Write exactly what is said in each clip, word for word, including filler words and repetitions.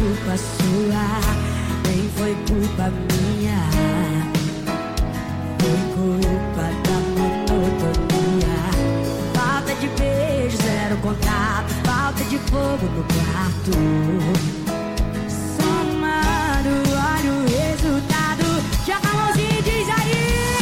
culpa sua, nem foi culpa minha. Foi culpa da monotonia. Falta de beijo, zero contato. Falta de fogo no quarto. Somando, olha o resultado. Joga a mãozinha e diz aí.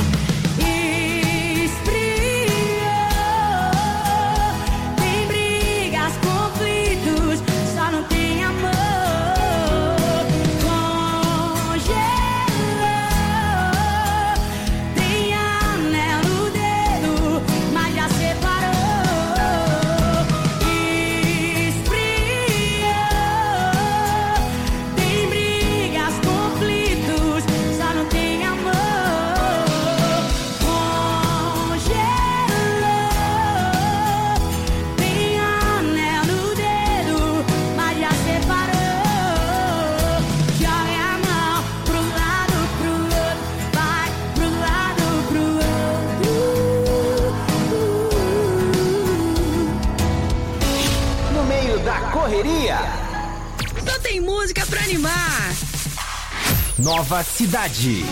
Só tem música pra animar. Nova Cidade.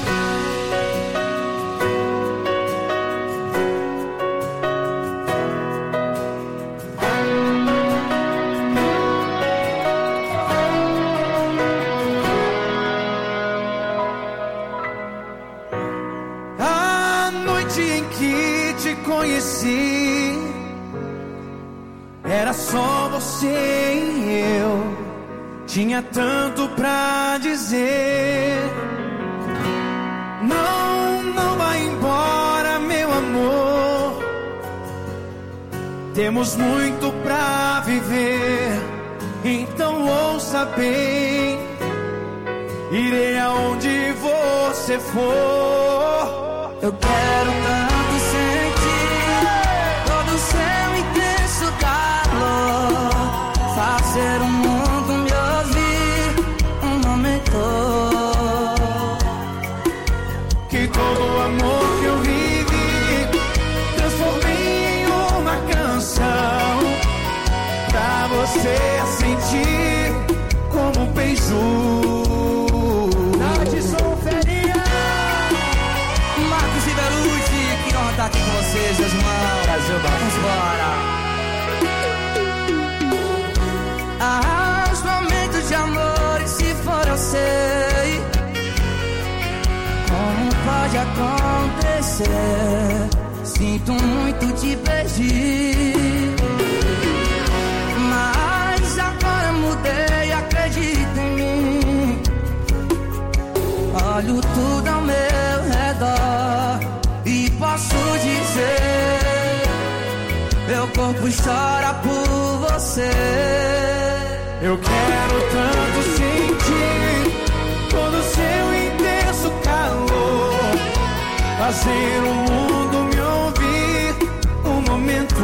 A noite em que te conheci, era só você e eu. Tinha tanto pra dizer. Não, não vai embora, meu amor. Temos muito pra viver. Então ouça bem. Irei aonde você for. Eu quero tanto sentir todo o seu intenso calor. Fazer um mundo me ouvir um momento. Que todo o amor que eu vivi transformei em uma canção pra você sentir como um beijo. Nath Solferia, Marcos e Belucci, que honra estar aqui com vocês, meus irmãos. Brasil, vamos embora. Ah, os momentos de amor, e se for eu sei como pode acontecer. Sinto muito te pedir, mas agora mudei, acredita em mim. Olho tudo ao meu redor e posso dizer, meu corpo chora por você. Eu quero tanto sentir todo o seu intenso calor, fazer o mundo me ouvir um momento.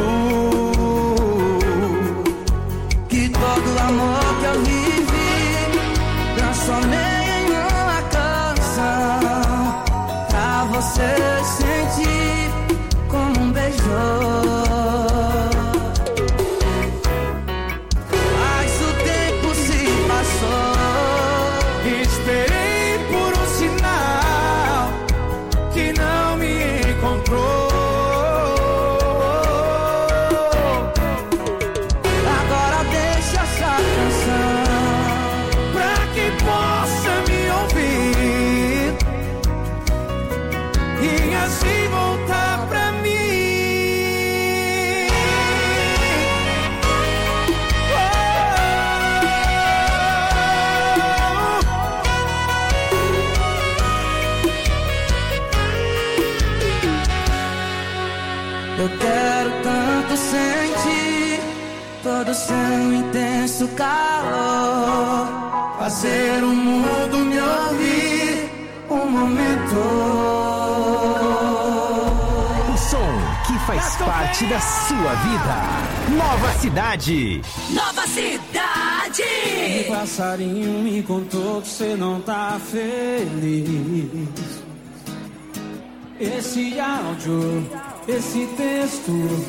Que todo o amor que eu vivi transformei em uma canção pra você sentir como um beijo. Esperei por um sinal que não me encontrou. Agora deixa essa canção pra que possa me ouvir e assim voltar pra mim. Eu quero tanto sentir todo o seu intenso calor, fazer o mundo me ouvir um momento. O som que faz parte da sua vida. Nova Cidade. Nova Cidade. Um passarinho me contou que você não tá feliz. Esse áudio, esse texto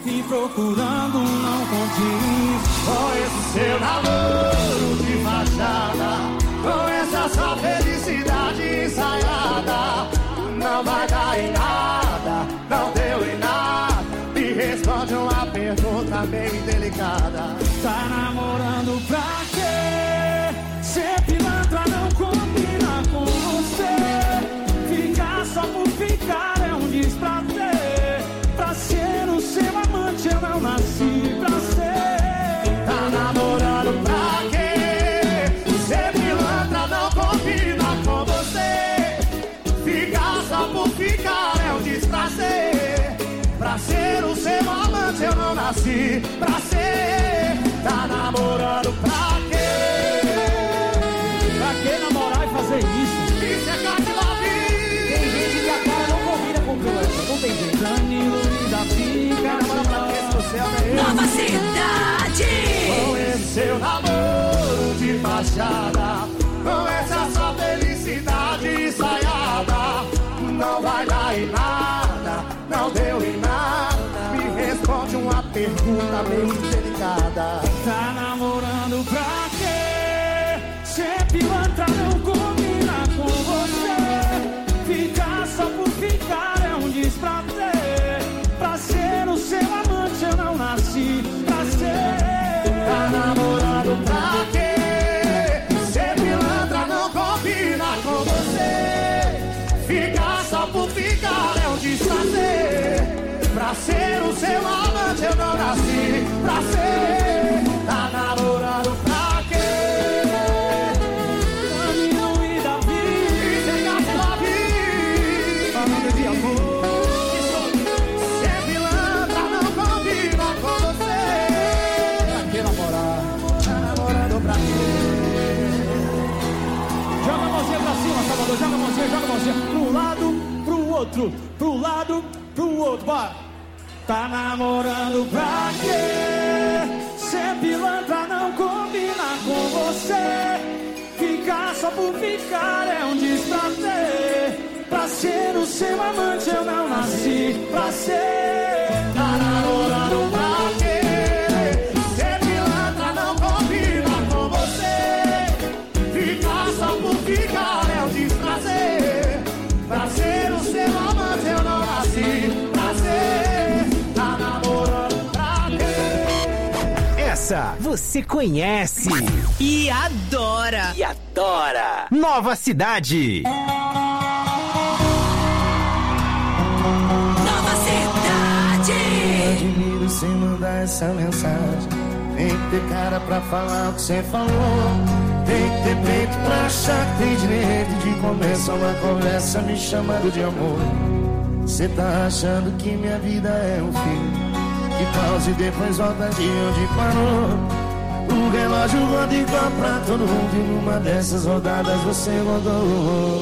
me procurando não condiz com esse seu namoro de fachada, com essa sua felicidade ensaiada. Não vai dar em nada, não deu em nada. Me responde uma pergunta bem delicada. Tá namorando pra quê? Ser pilantra não combina com você. Ficar só por ficar é um desprazer. Pra ser o seu amante eu não nasci pra ser. Tá namorando pra quê? Ser pilantra não combina com você. Ficar só por ficar é um desprazer. Pra ser o seu amante eu não nasci pra ser. Tá namorando pra quê? Pra que namorar e fazer isso? Isso é Catilavi. Tem gente que a cara não combina com criança. Não tem jeito. Danilo e Davi. Quer namorar pra quê se você ama ele? Nova Cidade. Com esse seu namoro de fachada, com essa sua felicidade ensaiada. Não vai dar em nada, não deu em nada. Me responde uma pergunta bem delicada. Tá namorando pra quê? Ser pilantra não combina com você. Ficar só por ficar é um desprazer. Pra ser o seu amante eu não nasci pra ser. Tá namorando pra quê? Ser pilantra não combina com você. Ficar só por ficar é um desprazer. Pra ser o seu amante eu não nasci pra ser. Tá namorando pra quê? Danilo e Davi. E sem Davi. Falando de amor. Ser pilantra não combina com você. Pra que namorar? Tá namorando pra quê? Joga a mãozinha pra cima, Salvador. Joga a mãozinha, joga a mãozinha. Pro lado, pro outro. Pro lado, pro outro. Bora. Tá namorando pra quê? Ser pilantra não combina com você. Ficar só por ficar é um desprazer. Pra ser o seu amante eu não nasci pra ser. Tá namorando pra quê? Ser pilantra não combina com você. Ficar só por ficar é um desprazer. Pra ser o seu amante eu não nasci pra ser. Essa você conhece E adora. e adora. Nova Cidade. Nova Cidade. Admiro sem mandar essa mensagem. Tem que ter cara pra falar o que você falou. Tem que ter peito pra achar que tem direito de começar uma conversa me chamando de amor. Cê tá achando que minha vida é um filme que pausa e depois volta de onde parou. O relógio roda igual pra todo mundo. E numa dessas rodadas você rodou.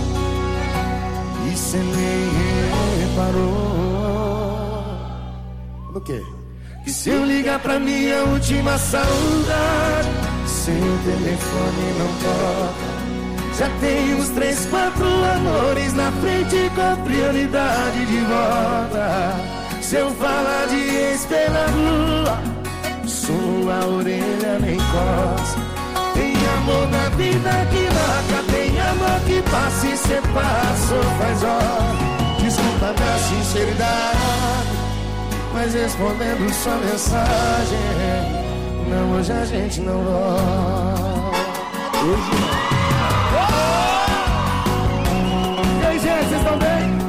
E cê nem reparou. No quê? Que se eu ligar pra minha última saudade, seu telefone não toca. Já tem uns três, quatro amores na frente com prioridade de volta. Se eu falar de ex pela rua, sua orelha nem coça. Tem amor na vida que marca, tem amor que passa e cê passou faz hora. Desculpa da sinceridade, mas respondendo sua mensagem, não, hoje a gente não volta. Hoje não. E aí, gente, vocês estão bem?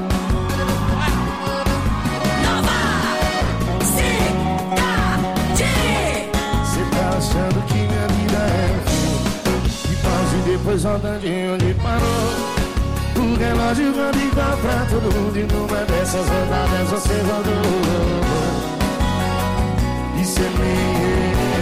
Achando que minha vida é um fim, e pausa e depois volta de onde parou. O relógio roda igual pra todo mundo. E numa dessas rodadas você rodou. E cê nem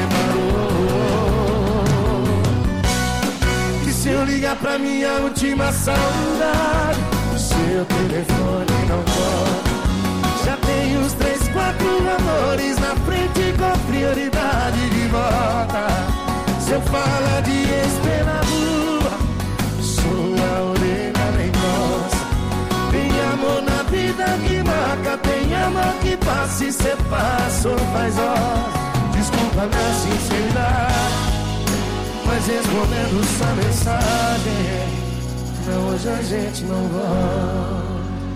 reparou. Que se eu ligar pra minha última saudade, o seu telefone não toca. Já tem uns três, quatro amores na frente com prioridade de volta. Se eu falar de ex pela rua, sua orelha nem gosta. Tem amor na vida que marca, tem amor que passa. se cê passou faz horas. Desculpa minha sinceridade, mas respondendo sua mensagem, não, hoje a gente não volta.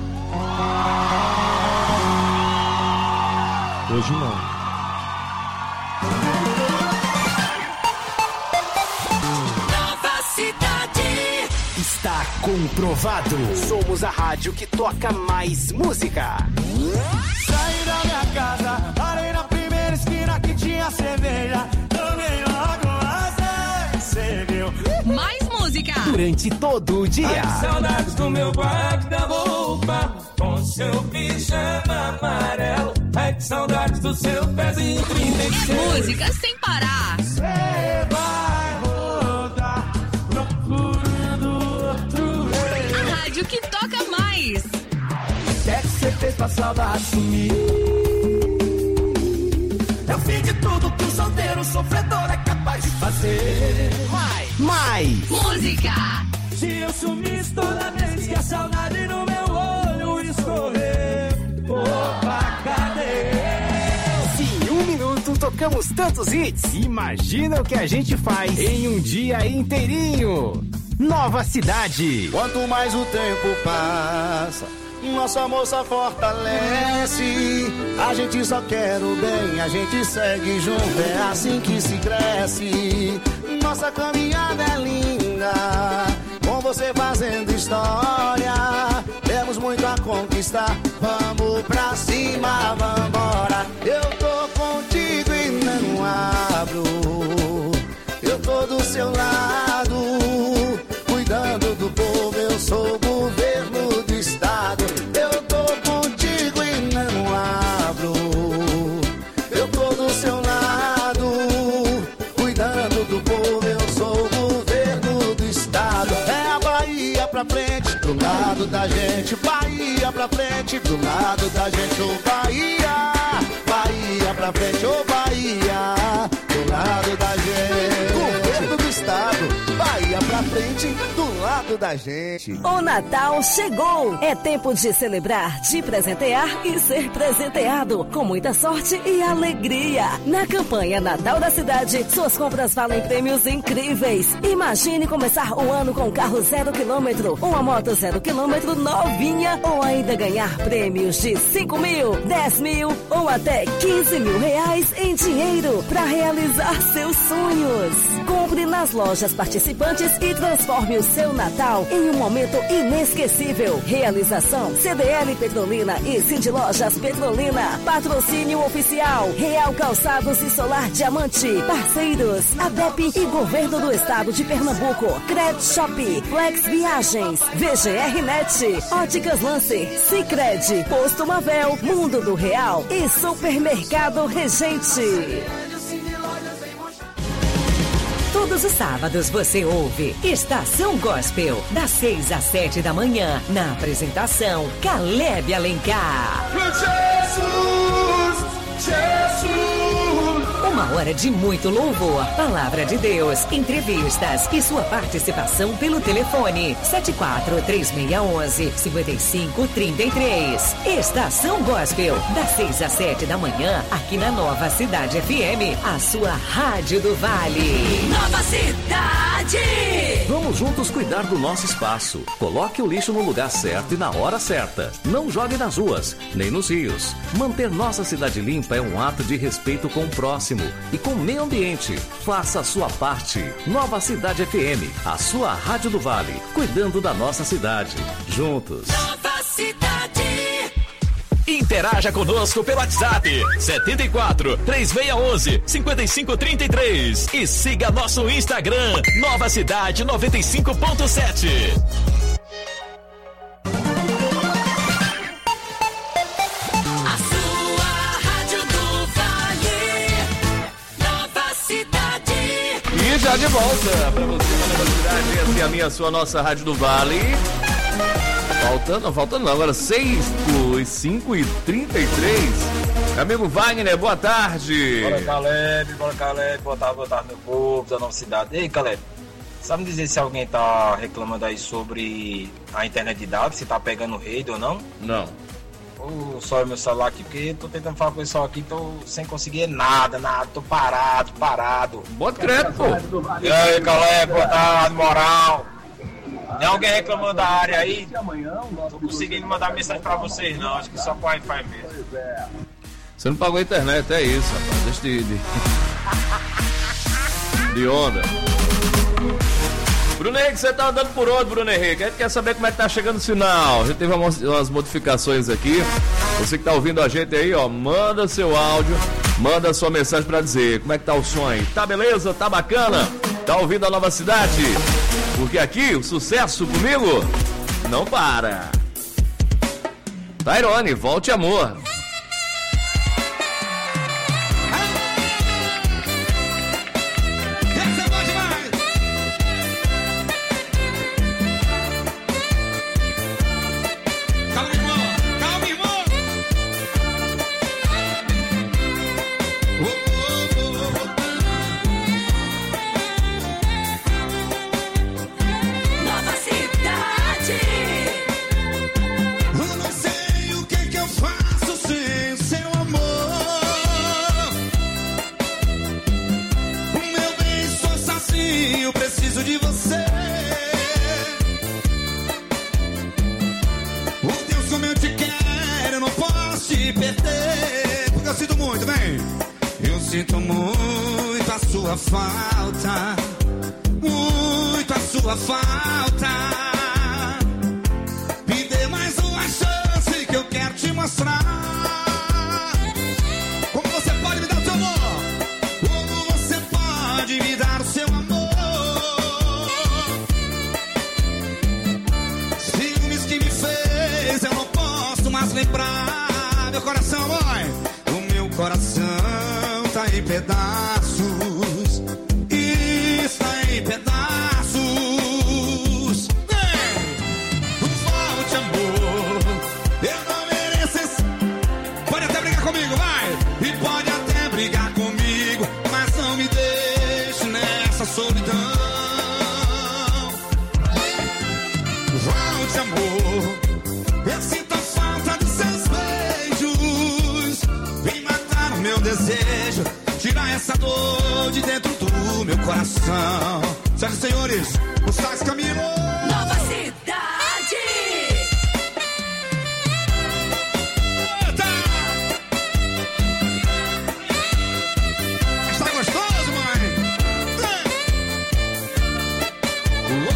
Hoje não. Nova Cidade. Está comprovado. Somos a rádio que toca mais música. Saí da minha casa, parei na primeira esquina que tinha cerveja. Tomei logo uma cerveja. Mais música. Durante todo o dia. Ai, saudades do meu guarda-roupa com seu pijama amarelo. Ai, que saudades do seu pezinho trinta e seis. Música sem parar. Você vai rodar procurando outro rei. A rádio que toca mais. O que é que você fez pra saudade sumir? Eu fiz de tudo que um solteiro sofredor é capaz de fazer. Mais. Mais. Música. Se eu sumisse toda vez que a saudade no meu olho escorrer, opa, cadê? Se em um minuto tocamos tantos hits, imagina o que a gente faz em um dia inteirinho. Nova Cidade. Quanto mais o tempo passa, nossa moça fortalece. A gente só quer o bem, a gente segue junto, é assim que se cresce. Nossa caminhada é linda, com você fazendo história. Temos muito a conquistar, vamos pra cima, vambora. Eu tô contigo e não abro, eu tô do seu lado, cuidando do povo, eu sou o governo do estado. Eu tô contigo e não abro, eu tô do seu lado, cuidando do povo, eu sou o governo do estado. É a Bahia pra frente, pro lado da gente, Bahia pra frente, pro lado da gente, ô Bahia, Bahia pra frente, ô Bahia, pro lado da gente, governo do estado, Bahia pra frente, do lado da gente. O Natal chegou! É tempo de celebrar, de presentear e ser presenteado, com muita sorte e alegria. Na campanha Natal da Cidade, suas compras valem prêmios incríveis. Imagine começar o ano com um carro zero quilômetro, uma moto zero quilômetro novinha, ou ainda ganhar prêmios de cinco mil, dez mil ou até quinze mil reais em dinheiro para realizar seus sonhos. Compre nas lojas participantes e transforme o seu Natal em um momento inesquecível. Realização C D L Petrolina e Cindy Lojas Petrolina. Patrocínio oficial Real Calçados e Solar Diamante. Parceiros A D E P e Governo do Estado de Pernambuco. Cred Shop, Flex Viagens, V G R Net, Óticas Lancer, Sicredi, Posto Mavel, Mundo do Real e Supermercado Regente. Todos os sábados você ouve Estação Gospel, das seis às sete da manhã, na apresentação Caleb Alencar. Jesus, Jesus. Uma hora de muito louvor, palavra de Deus, entrevistas e sua participação pelo telefone sete quatro três seis um um cinco cinco três três. Estação Gospel, das seis às sete da manhã, aqui na Nova Cidade F M, a sua rádio do Vale. Nova Cidade. Vamos juntos cuidar do nosso espaço. Coloque o lixo no lugar certo e na hora certa. Não jogue nas ruas, nem nos rios. Manter nossa cidade limpa é um ato de respeito com o próximo e com o meio ambiente. Faça a sua parte. Nova Cidade F M, a sua rádio do Vale, cuidando da nossa cidade. Juntos. Nova Cidade. Interaja conosco pelo WhatsApp sete quatro três seis um um cinco cinco três três e siga nosso Instagram Nova Cidade noventa e cinco ponto sete. A sua rádio do Vale. Nova Cidade. E já de volta para você na Nova Cidade, essa é a minha, a sua, nossa rádio do Vale. Faltando, não, faltando não, agora seis, cinco e trinta e três. Amigo Wagner, boa tarde. Bora, Caleb, bora, Caleb, boa tarde, boa tarde, meu povo da Nova Cidade. Ei, Caleb, sabe me dizer se alguém tá reclamando aí sobre a internet de dados, se tá pegando rede ou não? Não. o só meu celular aqui, porque tô tentando falar com o pessoal aqui, tô sem conseguir nada, nada, tô parado, parado. Bota crédito, pô. E aí, galera, boa tarde, moral. Tem alguém reclamando da área aí? Tô conseguindo mandar mensagem pra vocês não, acho que só com Wi-Fi mesmo. Você não pagou a internet, é isso, rapaz. Deixa de... de, de onda. Bruno Henrique, você tá andando por onde, Bruno Henrique? A gente quer saber como é que tá chegando o sinal. A gente teve umas, umas modificações aqui. Você que tá ouvindo a gente aí, ó, manda seu áudio, manda sua mensagem pra dizer como é que tá o som aí. Tá beleza? Tá bacana? Tá ouvindo a Nova Cidade? Porque aqui, o sucesso comigo não para. Tairone, volte amor. Sinto muito a sua falta, muito a sua falta. Me dê mais uma chance que eu quero te mostrar como você pode me dar o seu amor, como você pode me dar o seu amor. Ciúmes que me fez, eu não posso mais lembrar. Meu coração, mãe, o meu coração tá em pedaços, está em pedaços. Vem, volte amor, eu não mereço esse... Pode até brigar comigo, vai, e pode até brigar comigo, mas não me deixe nessa solidão. Volte amor, eu sinto a falta dos seus beijos, vem matar o meu desejo, tirar essa dor de dentro do meu coração. Senhoras e senhores, o Sax Camilo. Nova Cidade. Eita! Está gostoso, mãe? Oh, oh,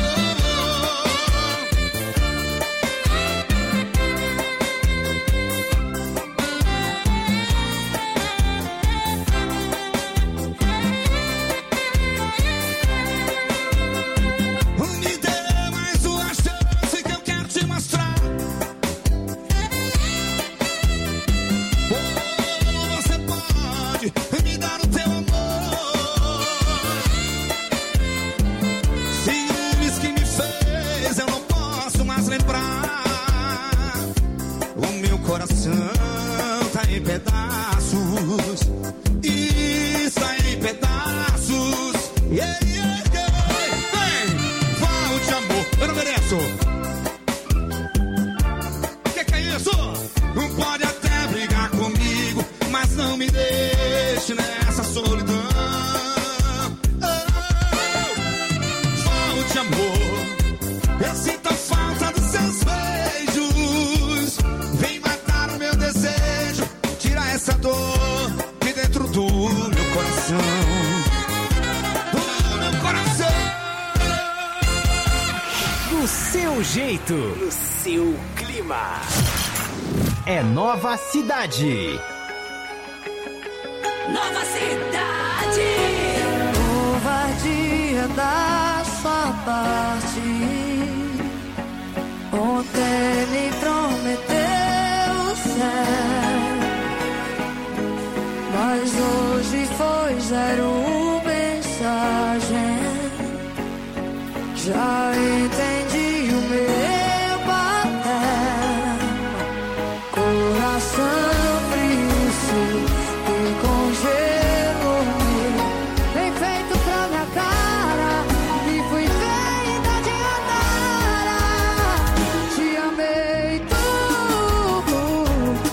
jeito, no seu clima. É Nova Cidade. Nova Cidade. Covardia da sua parte. Ontem me prometeu o céu, mas hoje foi zero mensagem. Já entendi o meu papel. Coração frio que congelou-me, bem feito pra minha cara, e fui feita de andara. Te amei tudo,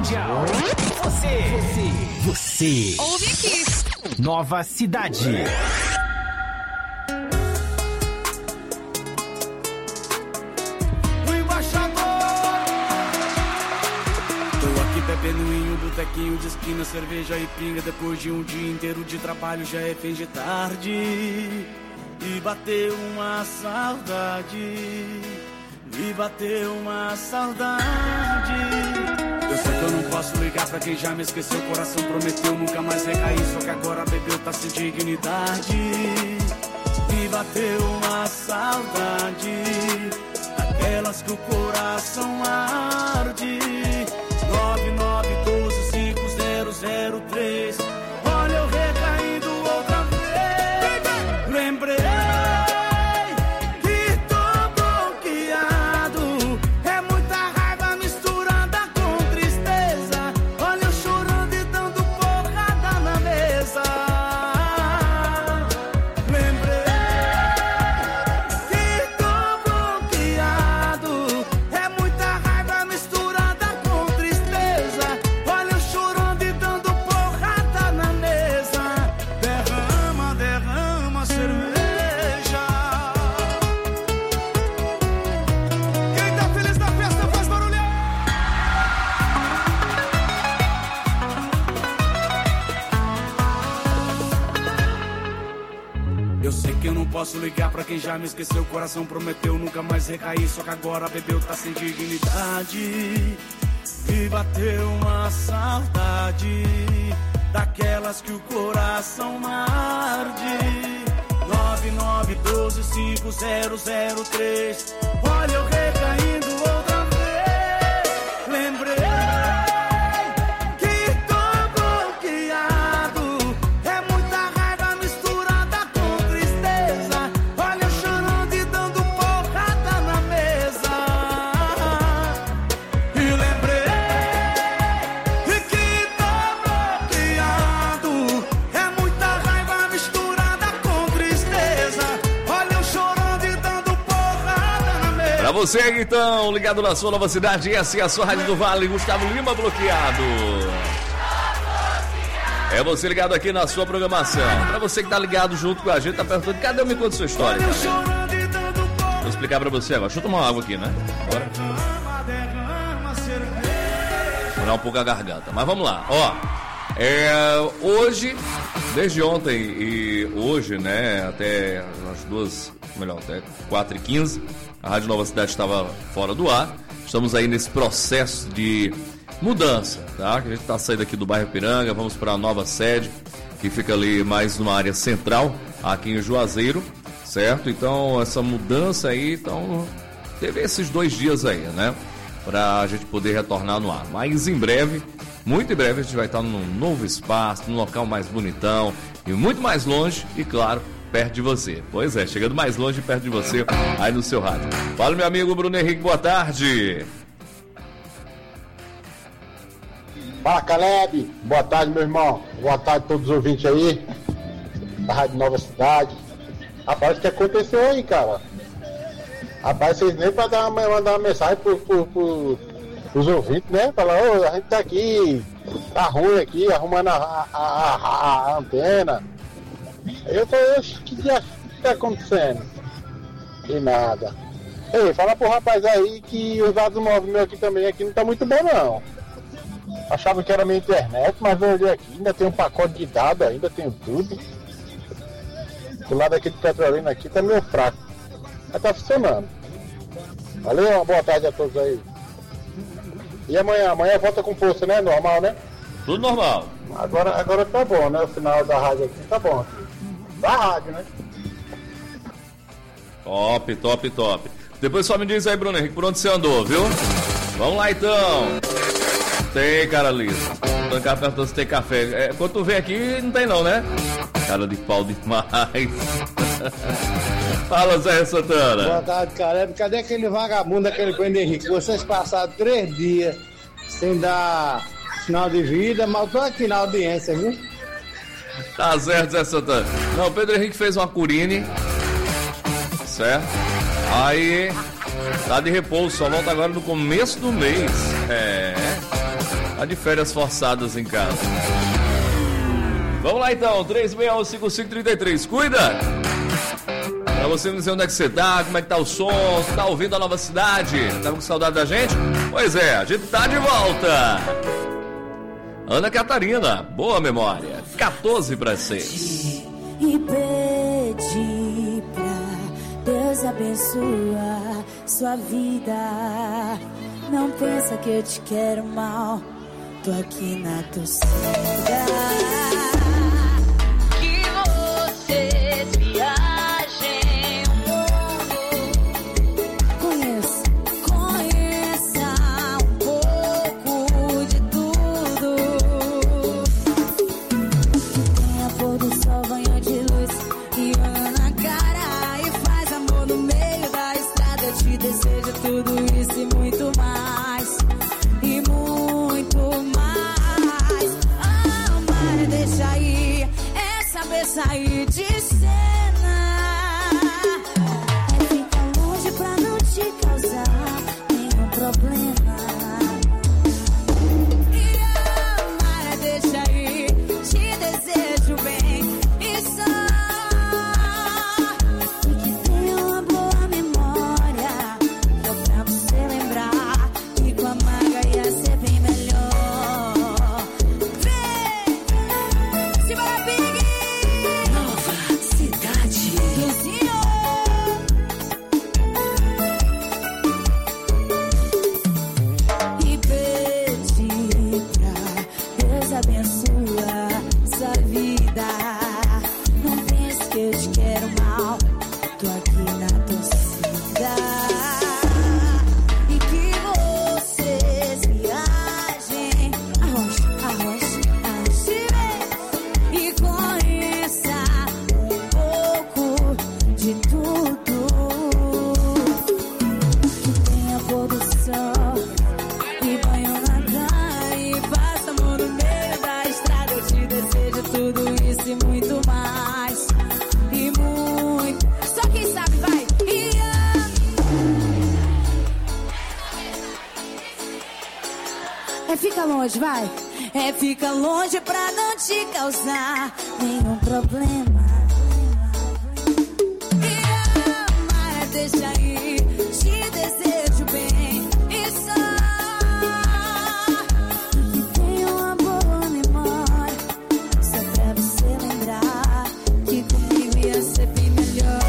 Mundial. Você, você, você. Ouve aqui. Nova Cidade. O embaixador. Tô aqui bebendo em um botequinho de esquina, cerveja e pinga. Depois de um dia inteiro de trabalho, já é fim de tarde. E bateu uma saudade. E bateu uma saudade. Eu sei que eu não posso ligar pra quem já me esqueceu. O coração prometeu nunca mais recair. Só que agora bebeu, tá sem dignidade. E bateu uma saudade, aquelas que o coração arde. Nove nove um dois cinco zero zero três. Olha eu recaindo outra vez. Lembrei posso ligar pra quem já me esqueceu. O coração prometeu nunca mais recair. Só que agora bebeu, tá sem dignidade. E bateu uma saudade, daquelas que o coração arde. Nove nove um dois cinco zero zero três. Olha eu recaindo outra vez. Lembrei você, então, ligado na sua Nova Cidade, essa é a sua Rádio do Vale, Gustavo Lima bloqueado. É você ligado aqui na sua programação. Pra você que tá ligado junto com a gente, tá perguntando, cadê eu me conta sua história? Vou explicar pra você agora. Deixa eu tomar uma água aqui, né? Bora. Vou dar um pouco a garganta, mas vamos lá. Ó, é, hoje, desde ontem e hoje, né, até as duas, melhor, até quatro e quinze, a Rádio Nova Cidade estava fora do ar. Estamos aí nesse processo de mudança, tá? A gente está saindo aqui do bairro Piranga, vamos para a nova sede, que fica ali mais numa área central, aqui em Juazeiro, certo? Então, essa mudança aí, então, teve esses dois dias aí, né? Para a gente poder retornar no ar. Mas em breve, muito em breve, a gente vai estar num novo espaço, num local mais bonitão e muito mais longe, e claro, perto de você. Pois é, chegando mais longe e perto de você, aí no seu rádio. Fala, meu amigo Bruno Henrique, boa tarde. Fala, Caleb. Boa tarde, meu irmão. Boa tarde a todos os ouvintes aí da Rádio Nova Cidade. Rapaz, o que aconteceu aí, cara? Rapaz, vocês nem pra dar, mandar uma mensagem pro, pro, pro, pros ouvintes, né? Falar, ô, a gente tá aqui, tá ruim aqui, arrumando a, a, a, a, a antena. Eu tô, o que que tá acontecendo? E nada. Ei, fala pro rapaz aí que os dados móveis meus aqui também aqui não tá muito bom não. Achava que era minha internet, mas eu olhei aqui, ainda tem um pacote de dados, ainda tem tudo. Do lado aqui de Petrolina aqui tá meio fraco. Mas tá funcionando. Valeu, uma boa tarde a todos aí. E amanhã? Amanhã volta com força, né? Normal, né? Tudo normal. Agora, agora tá bom, né? O final da rádio aqui tá bom. Da rádio, né? Top, top, top. Depois só me diz aí, Bruno Henrique, por onde você andou, viu? Vamos lá, então. Tem, cara lisa. O cara perguntou se tem café. É, quando tu vem aqui, não tem não, né? Cara de pau demais. Fala, Zé Santana. Boa tarde, cara. Cadê aquele vagabundo, aquele Bruno Henrique? Vocês passaram três dias sem dar sinal de vida, mas eu tô aqui na audiência, viu? Tá certo, Zé Santana. Não, o Pedro Henrique fez uma curine, certo? Aí, tá de repouso, só volta agora no começo do mês. É. Tá de férias forçadas em casa. Vamos lá então, três seis um cinco cinco três três. Cuida! Pra você me dizer onde é que você tá, como é que tá o som, você tá ouvindo a Nova Cidade? Tá com saudade da gente? Pois é, a gente tá de volta! Ana Catarina, boa memória, quatorze para seis. E pedi pra Deus abençoar sua vida. Não pensa que eu te quero mal, tô aqui na torcida. Que vocês viajem o mundo, conheça, conheça um pouco de tudo. Tenha pôr do sol, banho de luz e olha na cara e faz amor no meio da estrada. Eu te desejo tudo isso e muito mais, e muito mais. Amar, deixa aí, é saber sair de cena, é ficar longe pra não te causar nenhum problema. E amar, é deixa aí, te desejo bem e só, e que tenha uma boa memória, só pra você lembrar que com a maga ia ser bem melhor. Vem, se bora, Big! Nova Cidade. Luzinho. E pedi pra Deus abençoar sua vida. Não pense que eu te quero mal, tô aqui na torcida. E que vocês viajem arroz, arroz, arroz e conheça um pouco de tudo. Que tenha pôr do sol e banho na cara e passa amor no meio da estrada. Eu te desejo tudo isso e muito mais, e muito. Só quem sabe vai. E é fica longe, vai. É fica longe pra não te causar nenhum problema. E amar, é deixa aí, te desejo bem e só, e que tenha uma boa memória, só pra você lembrar que comigo ia ser bem melhor.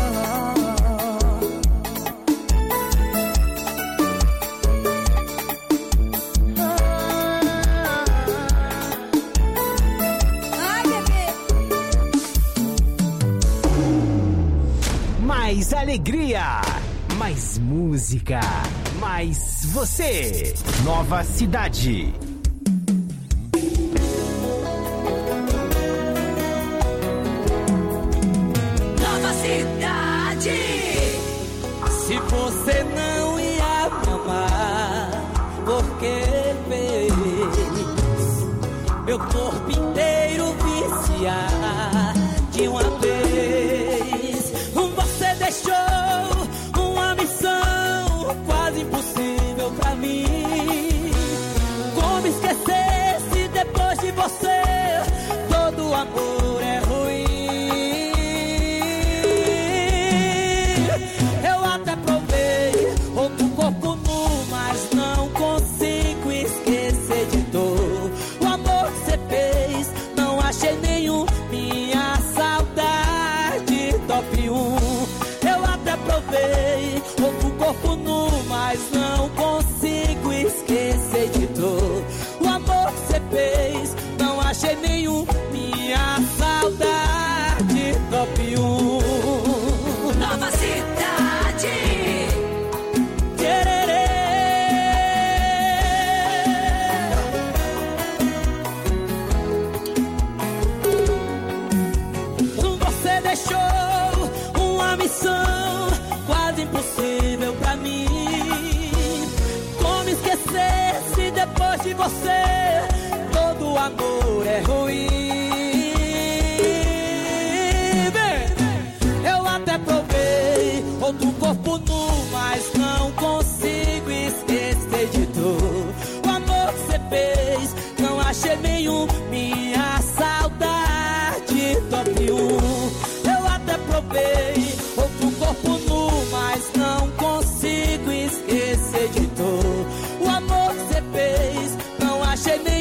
Ai, bebê. Mais alegria, mais música, mais você. Nova Cidade. Nova Cidade. Se você não ia me amar, por que fez meu corpo inteiro viciar de uma vez? Você deixou uma missão quase impossível pra mim. Como esquecer se depois de você todo amor é ruim? Eu até provei outro corpo nu, mas não consigo esquecer de dor. O amor que você fez, não achei nenhum. Minha saudade top um. Eu até provei outro corpo nu, mas não consigo esquecer de dor. O amor que você fez, não achei nenhum. Minha saudade top um. Nova Cidade. Tererê. Você deixou uma missão quase impossível pra mim. Como esquecer se depois de você todo amor é ruim? Vem. Eu até provei outro corpo nu, mas não consigo esquecer de dor. O amor que você fez,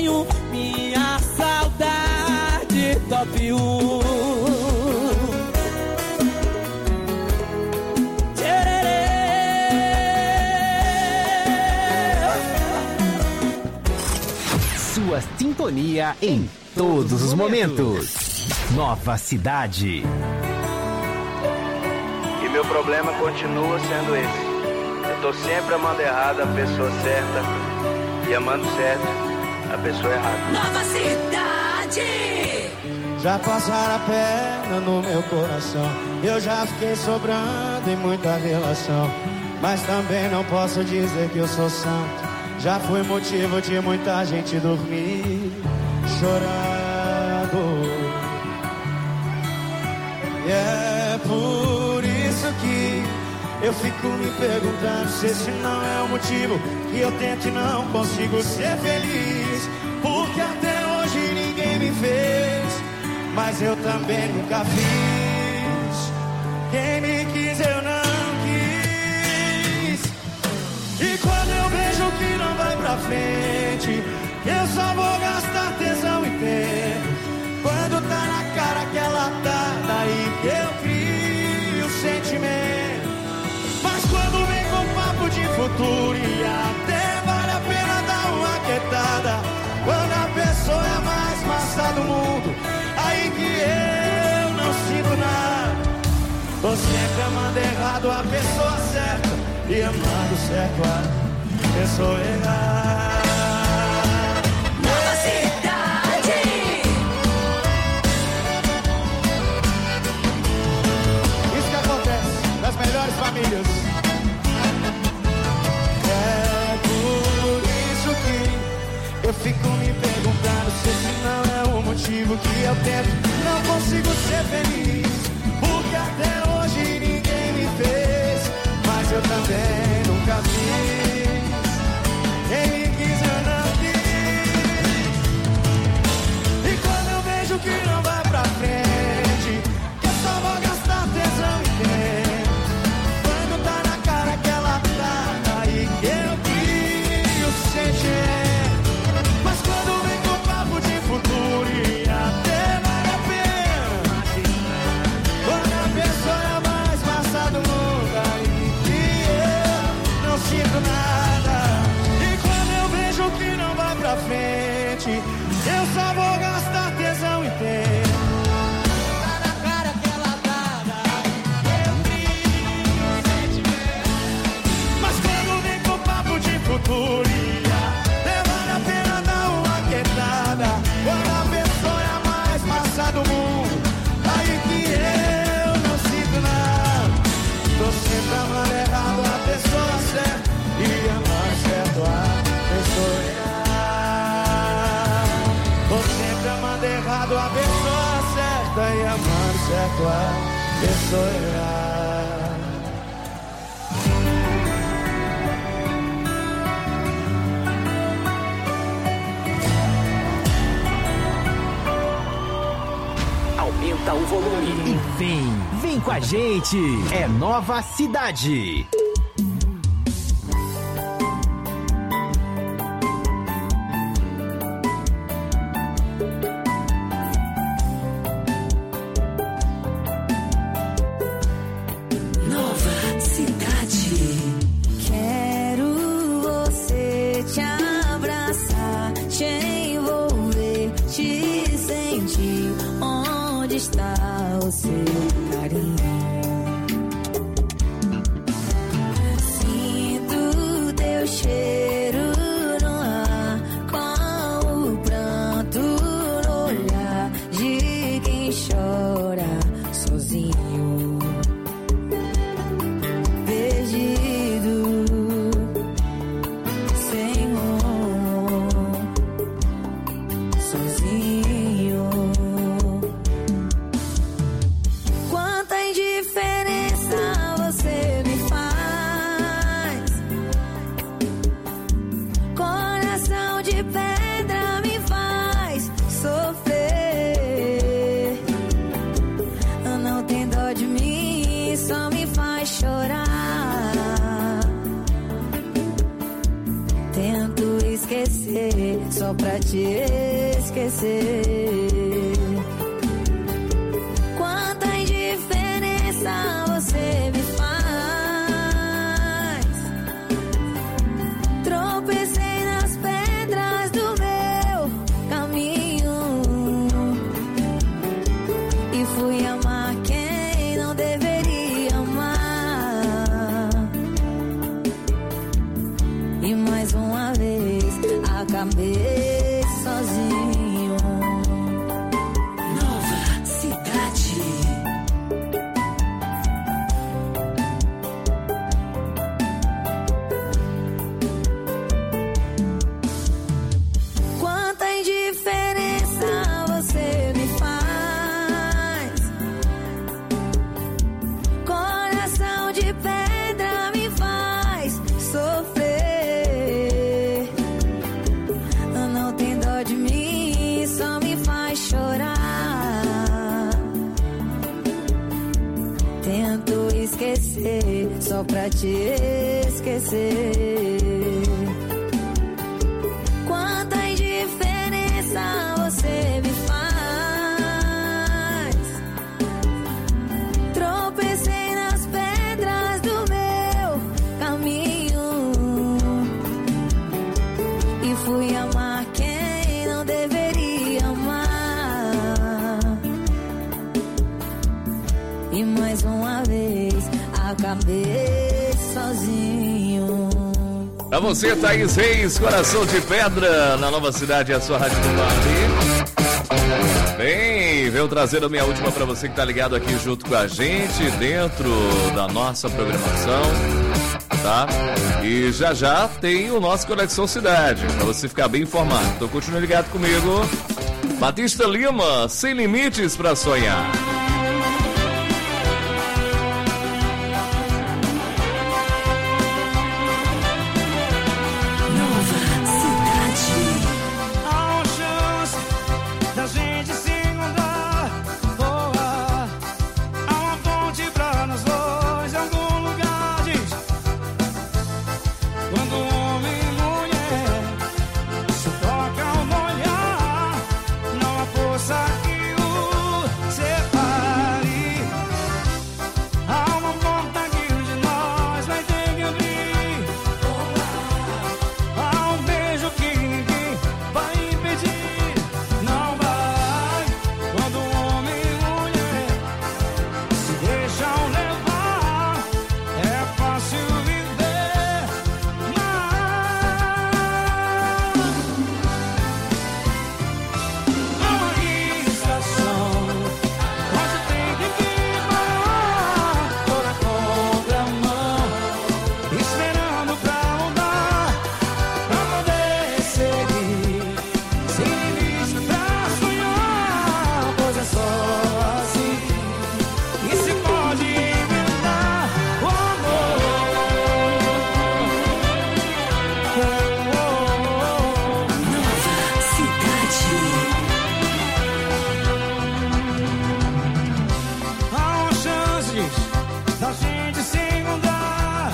sozinho, minha saudade top um. Sua sintonia em todos os momentos. Nova Cidade. E meu problema continua sendo esse. Eu tô sempre amando errado a pessoa certa e amando certo a pessoa errada. Nova Cidade. Já passaram a perna no meu coração. Eu já fiquei sobrando em muita relação. Mas também não posso dizer que eu sou santo. Já fui motivo de muita gente dormir chorando. E é por isso que eu fico me perguntando se esse não é o motivo que eu tento e não consigo ser feliz. Porque até hoje ninguém me fez, mas eu também nunca fiz. Quem me quis eu não quis. E quando eu vejo que não vai pra frente, eu só vou gastar tesão e tempo. Quando tá na cara que ela tá, daí que eu crio sentimento. Mas quando vem com papo de futuro, e até vale a pena dar uma quietada. Quando a pessoa é a mais massa do mundo, aí que eu não sinto nada. Tô sempre amando errado a pessoa certa e amando certo a pessoa errada. Nova Cidade. Isso que acontece nas melhores famílias. É por isso que eu fico me perguntando se esse não é o motivo que eu tento, não consigo ser feliz. Porque até hoje ninguém me fez, mas eu também nunca fiz. Quem me quis eu não quis. E quando eu vejo que não vai pra frente, que eu só vou gastar tesão e tempo. Quando tá na cara que ela tá, aí que eu crio sentimento. Mas quando vem com papo de futuro, e até vale a pena. Quando a pessoa é a mais massa do mundo, aí que eu não sinto nada. E quando eu vejo que não vai pra frente, eu só vou gastar tesão e tempo. Tá na cara que ela tá, eu crio sentimento. Mas quando vem com papo de futuro, até vale a pena dar uma quietada. Quando a pessoa é a mais massa do mundo, aí que eu não sinto nada. Tô sempre amando errado a pessoa certa e amando certo a pessoa errada. Tô sempre amando errado a pessoa certa e amando certo a pessoa errada. Aumenta o volume e vem, vem com a gente. É Nova Cidade. Nova Cidade. Quero você te abraçar, te envolver, te sentir. Onde está o seu carinho? Sinto teu cheiro no ar, com o pranto no olhar de quem chora sozinho, perdido, sem rumo, sozinho. Quanta indiferença você me faz. Coração de pedra me faz sofrer. Não tem dó de mim, só me faz chorar. Tento esquecer, só pra te esquecer. Quanta indiferença você me faz. Tropecei nas pedras do meu caminho e fui amar quem não deveria amar. E mais uma vez acabei sozinho. Nova cidade. Quanta indiferença você me faz. Coração de pedra me faz sofrer. Não tem dó de mim, só me faz chorar. Tento esquecer, só pra te esquecer. Quanta indiferença você me faz. Tropecei nas pedras do meu caminho e fui amar quem não deveria amar. E mais uma vez acabei sozinho. Pra você, Thaís Reis, Coração de Pedra, na Nova Cidade, a sua rádio do Parque. Bem, venho trazendo a minha última pra você que tá ligado aqui junto com a gente, dentro da nossa programação, tá? E já já tem o nosso Conexão Cidade, pra você ficar bem informado. Então continue ligado comigo. Batista Lima, Sem Limites pra Sonhar. Há uma chance da gente se encontrar, voar. Há uma ponte pra nós dois em algum lugar, diz. Quando homem e mulher se tocam no olhar, não há força que o separe. Há uma porta que um de nós vai ter que abrir. Há um beijo que ninguém vai impedir. Não vai. Quando homem e mulher se deixam levar, é fácil viver. Mas há uma estação onde tem que parar, toda contramão, esperando pra mudar, pra poder seguir, sem limite pra sonhar, pois é só assim que se pode inventar o amor. Nova cidade. Há uma chance da gente se encontrar.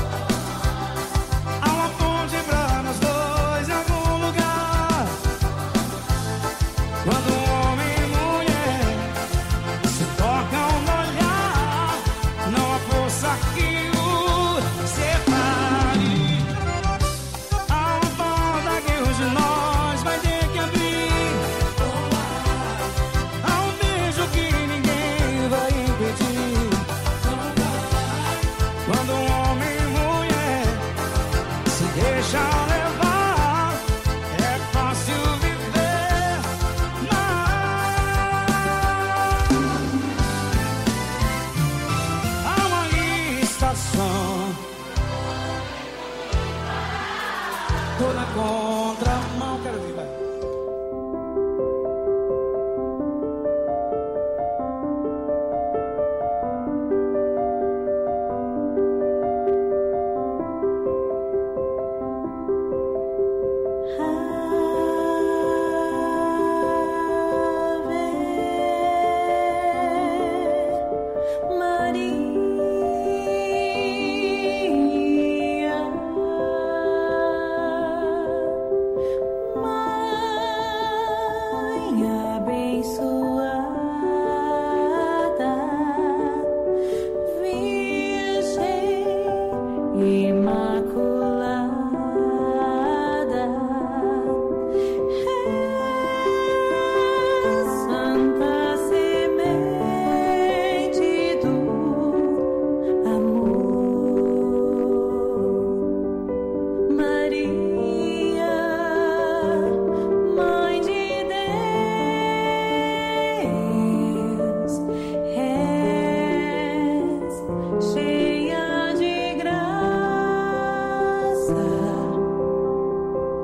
Há uma ponte pra nós dois em algum lugar. Quando homem e mulher se tocam no olhar, não há força que o separe. Há uma porta que um de nós vai ter que abrir. Há um beijo que ninguém vai impedir. Quando homem e mulher se deixam levar, é fácil viver. Mas há uma estação toda contramão. Quero ver, vai. Maria.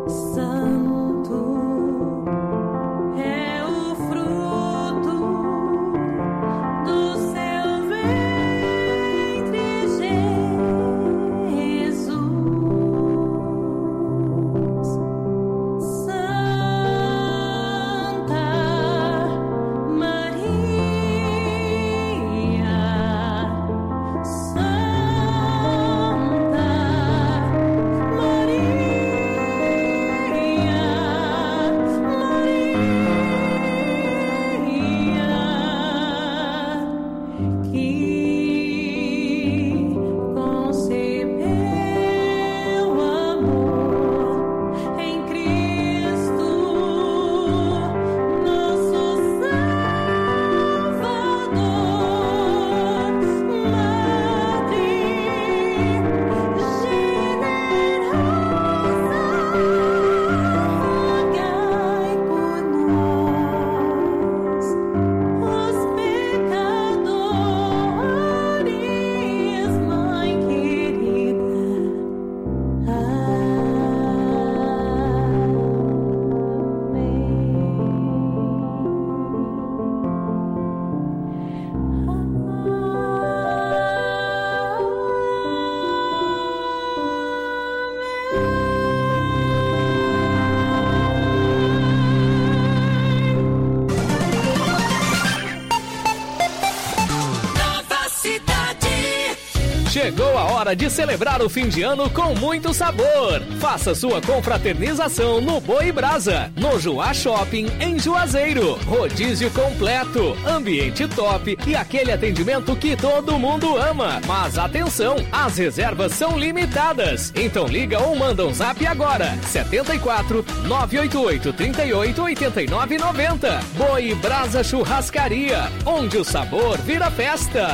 Chegou a hora de celebrar o fim de ano com muito sabor. Faça sua confraternização no Boi Brasa, no Juá Shopping, em Juazeiro. Rodízio completo, ambiente top e aquele atendimento que todo mundo ama. Mas atenção, as reservas são limitadas. Então liga ou manda um zap agora. setenta e quatro, nove oito oito, trinta e oito, oitenta e nove, noventa. Boi Brasa Churrascaria, onde o sabor vira festa.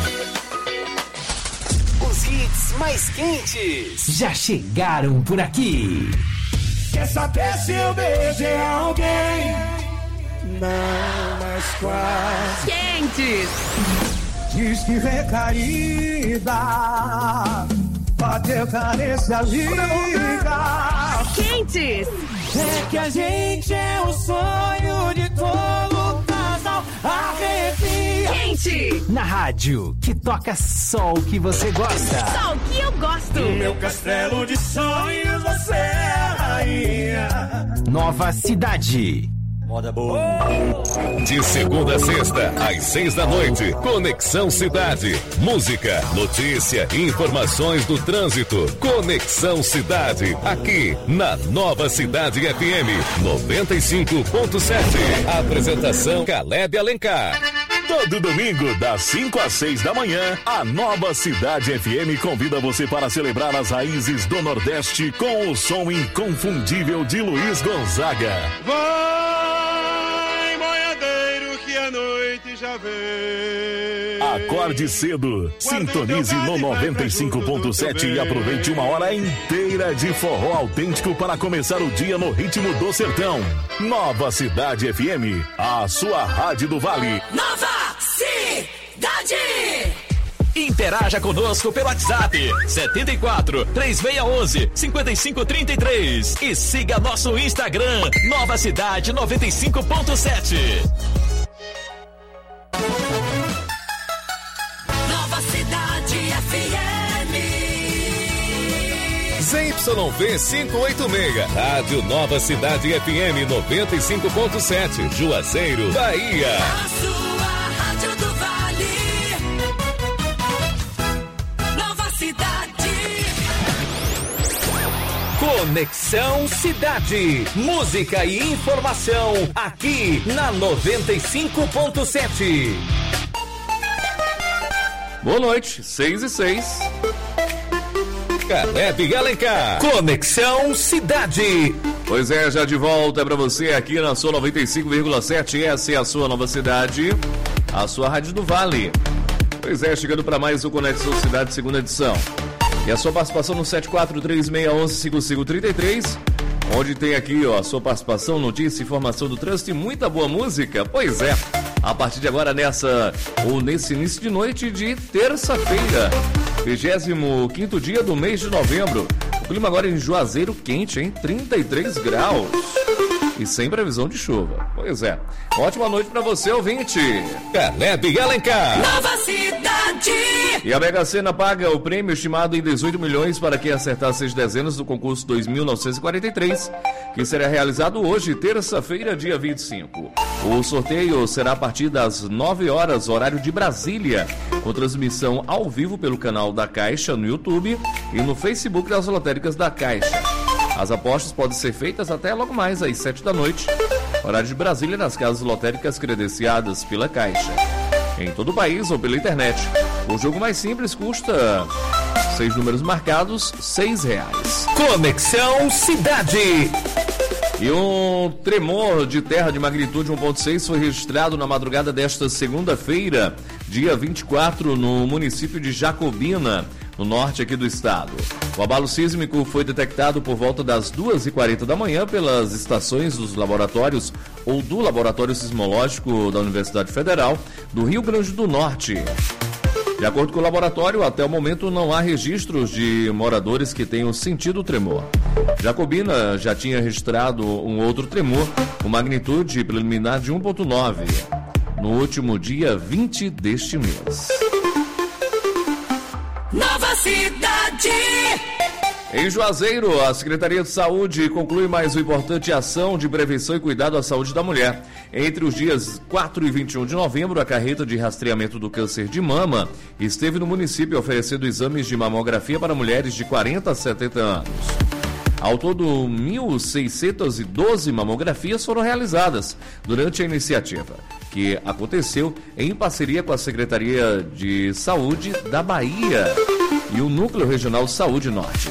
Os hits mais quentes já chegaram por aqui. Quer saber se eu beijei alguém? Não, mas quase. Quentes. Diz que recaída, bateu carência liga. Quentes. É que a gente é o sonho de todo casal. Arrepia. Quente. Na rádio, que toca só o que você gosta. Só o que eu gosto. No meu castelo de sonhos você é a rainha. Nova Cidade. Moda boa. De segunda a sexta, às seis da noite, Conexão Cidade. Música, notícia e informações do trânsito. Conexão Cidade, aqui na Nova Cidade F M noventa e cinco ponto sete. Apresentação Caleb Alencar. Todo domingo, das cinco às seis da manhã, a Nova Cidade F M convida você para celebrar as raízes do Nordeste com o som inconfundível de Luiz Gonzaga. Vai, boiadeiro, que a noite já vem. Acorde cedo, sintonize no noventa e cinco ponto sete e aproveite uma hora inteira de forró autêntico para começar o dia no ritmo do sertão. Nova Cidade F M, a sua rádio do Vale. Nova Cidade! Interaja conosco pelo WhatsApp setenta e quatro, três seis um um, cinco cinco três três e siga nosso Instagram Nova Cidade noventa e cinco ponto sete. Nova Cidade F M. Z Y V quinhentos e oitenta e seis, Rádio Nova Cidade F M noventa e cinco ponto sete, Juazeiro, Bahia. A sua rádio do Vale. Nova Cidade. Conexão Cidade. Música e informação aqui na noventa e cinco ponto sete. Boa noite, seis e seis. Caleb Alencar. Conexão Cidade. Pois é, já de volta pra você aqui na sua noventa e cinco vírgula sete. Essa é a sua Nova Cidade, a sua Rádio do Vale. Pois é, chegando para mais o Conexão Cidade, segunda edição. E a sua participação no sete quatro três seis um um, cinco cinco três três, onde tem aqui, ó, a sua participação, notícia, informação do trânsito e muita boa música. Pois é, a partir de agora nessa, ou nesse início de noite de terça-feira, vigésimo quinto dia do mês de novembro, o clima agora em Juazeiro quente, hein? trinta e três graus. E sem previsão de chuva. Pois é. Ótima noite pra você, ouvinte. Caleb Alencar. Nova Cidade. E a Mega Sena paga o prêmio estimado em dezoito milhões para quem acertar seis dezenas do concurso dois mil novecentos e quarenta e três, que será realizado hoje, terça-feira, dia vinte e cinco. O sorteio será a partir das nove horas, horário de Brasília, com transmissão ao vivo pelo canal da Caixa no YouTube e no Facebook das lotéricas da Caixa. As apostas podem ser feitas até logo mais às sete da noite, horário de Brasília, nas casas lotéricas credenciadas pela Caixa, em todo o país ou pela internet. O jogo mais simples custa seis números marcados, seis reais. Conexão Cidade. E um tremor de terra de magnitude um ponto seis foi registrado na madrugada desta segunda-feira, dia vinte e quatro, no município de Jacobina, no norte aqui do estado. O abalo sísmico foi detectado por volta das duas e quarenta da manhã pelas estações dos laboratórios ou do Laboratório Sismológico da Universidade Federal do Rio Grande do Norte. De acordo com o laboratório, até o momento não há registros de moradores que tenham sentido o tremor. Jacobina já tinha registrado um outro tremor, com magnitude preliminar de um ponto nove, no último dia vinte deste mês. Nova Cidade. Em Juazeiro, a Secretaria de Saúde conclui mais uma importante ação de prevenção e cuidado à saúde da mulher. Entre os dias quatro e vinte e um de novembro, a carreta de rastreamento do câncer de mama esteve no município oferecendo exames de mamografia para mulheres de quarenta a setenta anos. Ao todo, mil seiscentas e doze mamografias foram realizadas durante a iniciativa, que aconteceu em parceria com a Secretaria de Saúde da Bahia e o Núcleo Regional de Saúde Norte.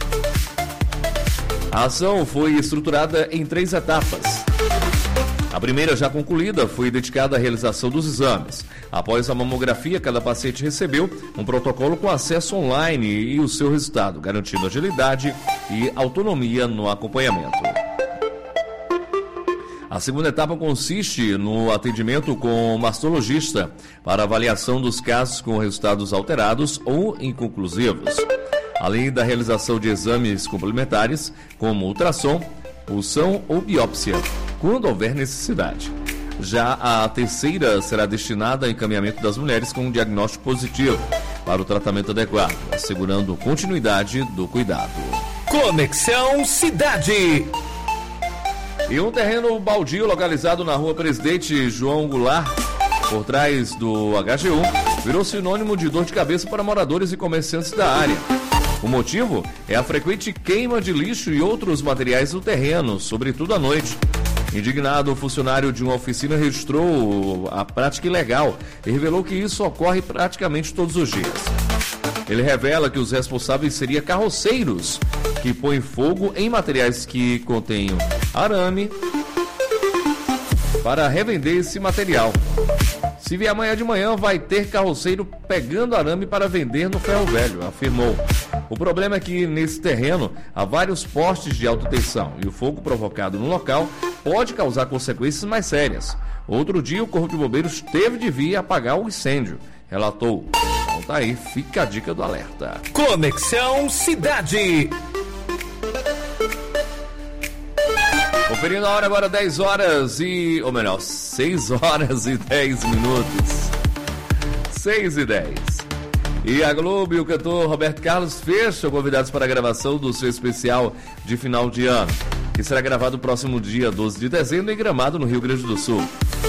A ação foi estruturada em três etapas. A primeira, já concluída, foi dedicada à realização dos exames. Após a mamografia, cada paciente recebeu um protocolo com acesso online e o seu resultado, garantindo agilidade e autonomia no acompanhamento. A segunda etapa consiste no atendimento com o mastologista para avaliação dos casos com resultados alterados ou inconclusivos, além da realização de exames complementares, como ultrassom, punção ou biópsia, quando houver necessidade. Já a terceira será destinada ao encaminhamento das mulheres com um diagnóstico positivo para o tratamento adequado, assegurando continuidade do cuidado. Conexão Cidade. E um terreno baldio localizado na rua Presidente João Goulart, por trás do H G U, virou sinônimo de dor de cabeça para moradores e comerciantes da área. O motivo é a frequente queima de lixo e outros materiais no terreno, sobretudo à noite. Indignado, o funcionário de uma oficina registrou a prática ilegal e revelou que isso ocorre praticamente todos os dias. Ele revela que os responsáveis seriam carroceiros que põem fogo em materiais que contenham arame para revender esse material. Se vier amanhã de manhã, vai ter carroceiro pegando arame para vender no ferro velho, afirmou. O problema é que nesse terreno há vários postes de alta tensão e o fogo provocado no local pode causar consequências mais sérias. Outro dia, o Corpo de Bombeiros teve de vir apagar o incêndio, relatou. Então tá aí, fica a dica do alerta. Conexão Cidade. Conferindo a hora agora, dez horas e... ou melhor, seis horas e dez minutos. seis e dez. E a Globo e o cantor Roberto Carlos fecham convidados para a gravação do seu especial de final de ano, que será gravado no próximo dia doze de dezembro em Gramado, no Rio Grande do Sul.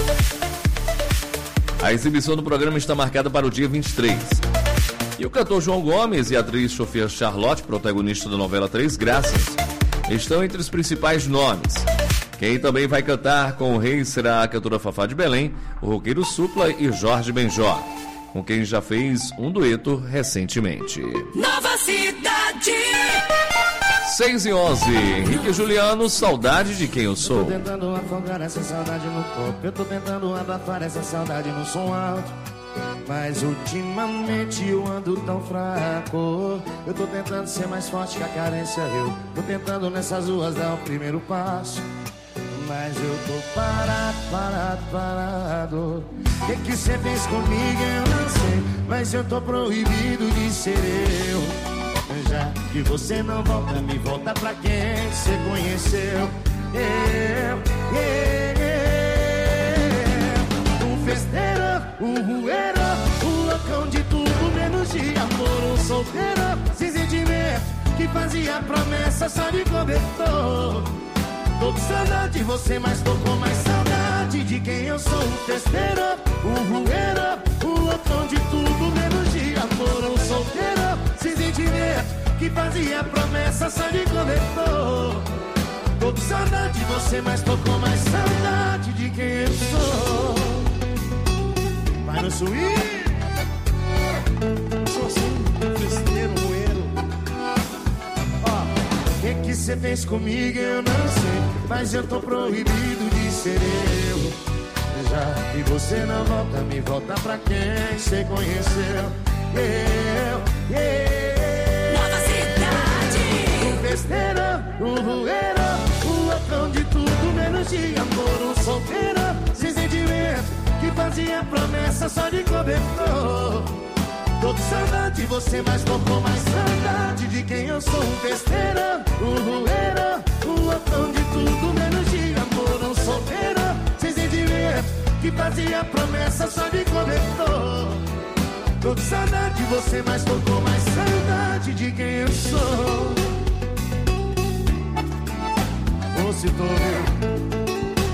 A exibição do programa está marcada para o dia vinte e três. E o cantor João Gomes e a atriz Sofia Charlotte, protagonista da novela Três Graças, estão entre os principais nomes. Quem também vai cantar com o rei será a cantora Fafá de Belém, o roqueiro Supla e Jorge Benjó, com quem já fez um dueto recentemente. Nova Cidade. seis e onze. Henrique e Juliano, Saudade de Quem Eu Sou. Eu tô tentando afogar essa saudade no corpo, eu tô tentando abafar essa saudade no som alto, mas ultimamente eu ando tão fraco. Eu tô tentando ser mais forte que a carência, eu tô tentando nessas ruas dar o primeiro passo, mas eu tô parado, parado, parado. O que que cê fez comigo eu não sei, mas eu tô proibido de ser eu. Já que você não volta, me volta pra quem você conheceu. Eu, eu, eu. Um festeiro, um rueiro, um loucão de tudo menos de amor. Um solteiro, sem sentimento, que fazia promessa só de cobertor. Tô com saudade de você, mas tô com mais saudade de quem eu sou. Um festeiro, um rueiro, um loucão de tudo menos de amor. Um solteiro, sem sentimento, que fazia promessa só de cobertor. Tô com saudade de você, mas tô com mais saudade de quem eu sou. Vai no swing. Sou assim, festeiro, rueiro. Ó, o que que cê fez comigo eu não sei, mas eu tô proibido de ser eu. Já que você não volta, me volta pra quem cê conheceu. Eu, eu. Nova Cidade. Um festeiro, um rueiro, um loucão de tudo menos de amor. Um solteiro, sem sentimento, que fazia promessa só de cobertor. Tô com saudade de você, mas tô com mais saudade de quem eu sou. Um festeiro, um rueiro, um loucão de tudo menos de amor. Um solteiro, sem sentimento, que fazia promessa só de cobertor. Tô com saudade de você, mas tô com mais saudade de quem eu sou. Ô, se tô vendo.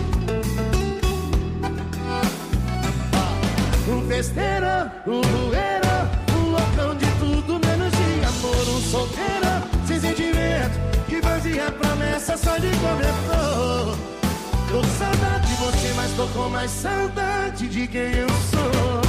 Um festeiro, um rueiro, um loucão de tudo menos de amor. Um solteiro, sem sentimento, que fazia promessa só de cobertor. Tô com saudade de você, mas tô com mais saudade de quem eu sou.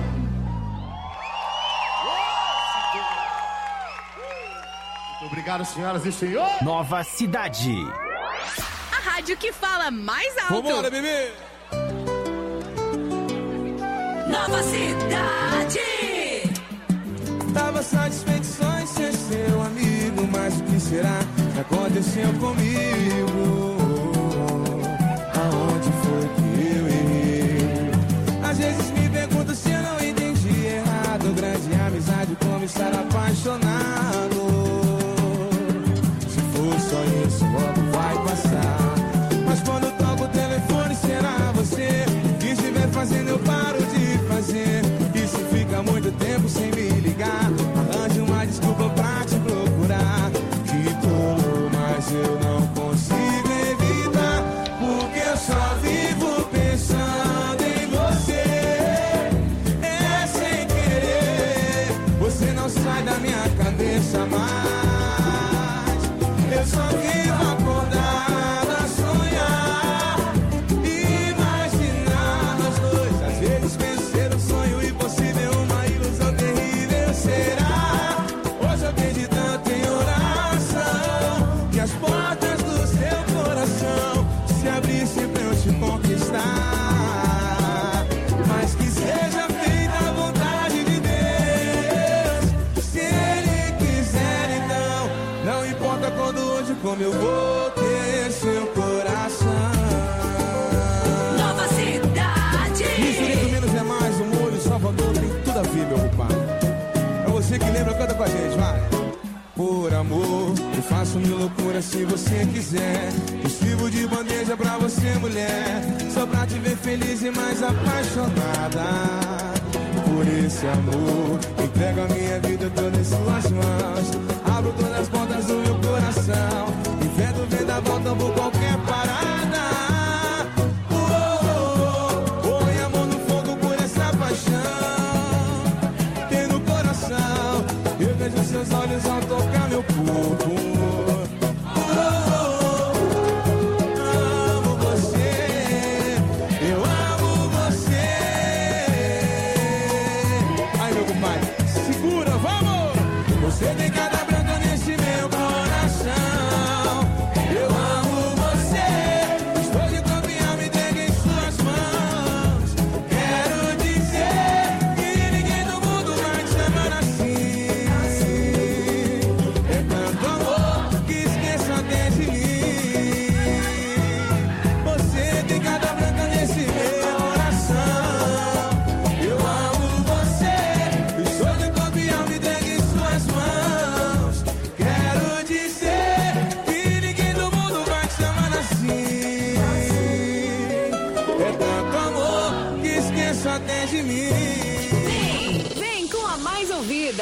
Muito obrigado, senhoras e senhores. Nova Cidade. A rádio que fala mais alto. Vambora, bebê. Nova Cidade. Tava satisfeito só em ser seu amigo, mas o que será que aconteceu comigo? Aonde foi que eu errei? Às vezes me pergunto se eu não entendi errado. Grande amizade como estar apaixonado. Se for só isso, logo vai passar. Mas quando toco o telefone será você. O que estiver fazendo eu paro de fazer. E se fica muito tempo sem me ligar, arranje uma desculpa pra te procurar. Que tolo, mas eu não consigo evitar, porque eu só vivo pensando em você. É sem querer, você não sai da minha cabeça mais. Eu só vivo acordado a sonhar, imaginar nós dois. Às vezes penso ser um sonho impossível, uma ilusão terrível. Será? Hoje eu acredito em oração, que as portas do seu coração se abrissem pra eu te conquistar. Mas que seja feita a vontade de Deus. Se Ele quiser, então não importa quando, hoje, como eu vou ter seu coração. Nova Cidade. Isso menos é mais, o molho Salvador tem tudo a ver, meu compadre. É você que lembra, canta com a gente, vai. Por amor, eu faço mil loucuras se você quiser. Eu sirvo de bandeja pra você, mulher, só pra te ver feliz e mais apaixonada. Por esse amor, entrego a minha vida toda em suas mãos. Abro todas as portas do meu coração. Invento vendaval, por qualquer parada. Oh, oh, oh, põe amor no fogo por essa paixão. Tem no coração, eu vejo seus olhos ao tocar meu corpo. Oh, oh, oh, amo você, eu amo você. Ai, meu compadre, segura, vamos! Você tem cada branca nesse meu coração. Eu amo você.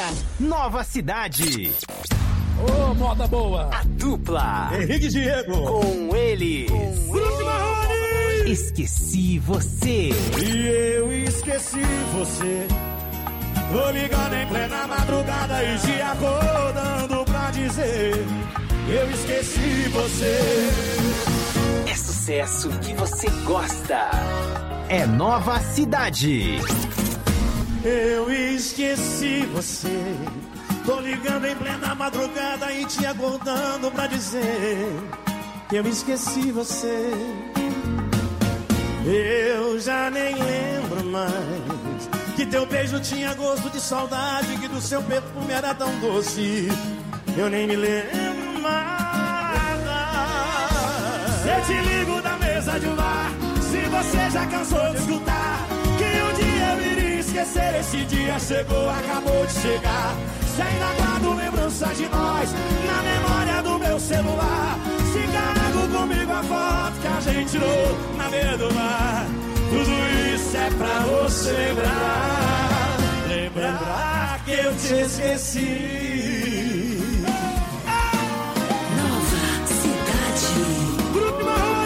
Nova Cidade. Ô, oh, moda boa. A dupla. Henrique e Diego. Com eles. Grupo Marrone. Esqueci você. E eu esqueci você. Tô ligando em plena madrugada e te acordando pra dizer: eu esqueci você. É sucesso que você gosta. É Nova Cidade. Eu esqueci você. Tô ligando em plena madrugada e te acordando pra dizer: eu esqueci você. Eu já nem lembro mais que teu beijo tinha gosto de saudade, que do seu perfume era tão doce. Eu nem me lembro mais. Eu te ligo da mesa de um bar, se você já cansou de escutar que um dia eu iria esquecer. Esse dia chegou, acabou de chegar. Se ainda guardo lembranças de nós na memória do meu celular, se carrego comigo a foto que a gente tirou na beira do mar. Tudo isso é pra você lembrar, lembrar que eu te esqueci.